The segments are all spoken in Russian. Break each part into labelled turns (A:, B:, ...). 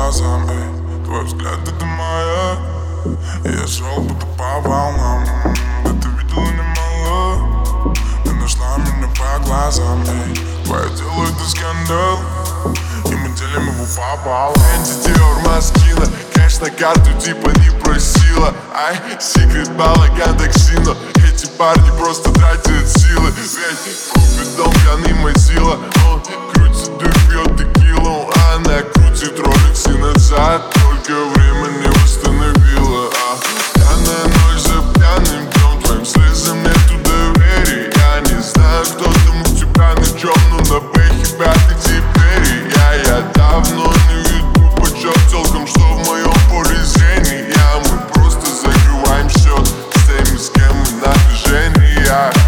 A: глазам, эй, твой взгляд это моя. Я шел будто по волнам, да ты видела немало. Ты нашла меня по глазам, эй, твое тело это скандал, и мы делим его пополам.
B: Диор Маскина, кэш на карту типа не просила. Ай, секрет балаган токсина. Эти парни просто тратят силы. Ведь купит дом, пьяный мотила. Он крутит и пьет текилу. Она крутит роликсы назад, только время не восстановила. Пьяная ночь за пьяным днем, твоим слезам нету доверия. Я не знаю, кто там у тебя на чем, но на бэхе пятый теперь. Я давно не веду почет целком, что в моем поле зрения. Мы просто закрываем счет с теми, с кем мы на движении.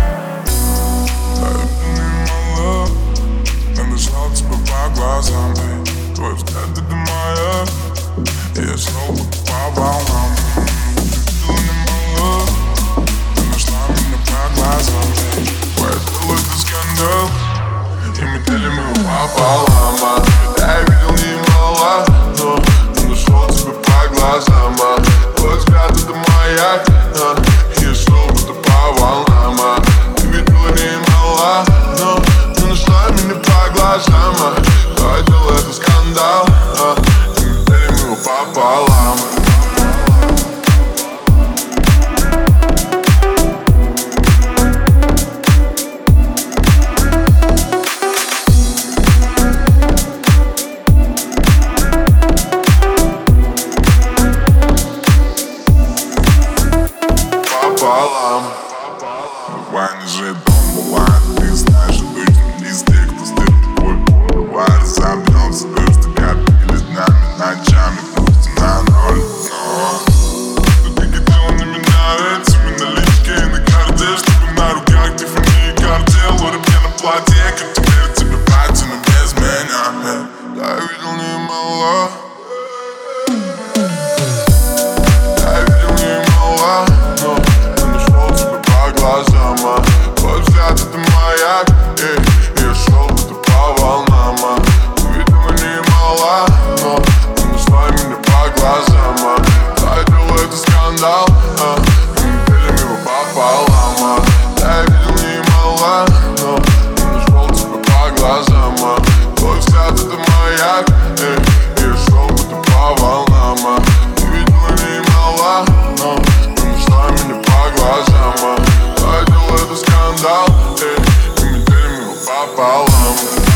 A: Я нашла тебя по глазам, эй, твой взгляд это моя. Я шел будто по волнам, ты видела немало. Ты нашла меня по глазам, эй, твое тело это скандал, и мы делим его пополам.
B: Я видел немало, но нашел тебя по глазам. Твой взгляд это маяк, я шел будто по волнам. Ты видела немало, но ты нашла меня по глазам. Твое тело это скандал, и мы делим его пополам.
A: Буквально же дом бывает, ты знаешь, обычно листы, кто стоит тобой, бывает, разобьемся, дождь перед нами ночами, пусть на ноль. Но ты хотела на меня этими наличкой на карте, чтобы на руках Тиффани и Картел, руки на платье, как теперь тебе платье, но без меня. Я видел немало.
B: Твой взгляд это маяк, я шел будто по волнам. Ты видела немало, но ты нашла меня по глазам. Твое тело это скандал, и мы делим его пополам. Я видел немало, но ты нашел тебя по глазам. Твой взгляд это маяк, я шел будто по волнам. Ты видела немало, но ты нашла меня по глазам. Это скандал, и мы делим его пополам.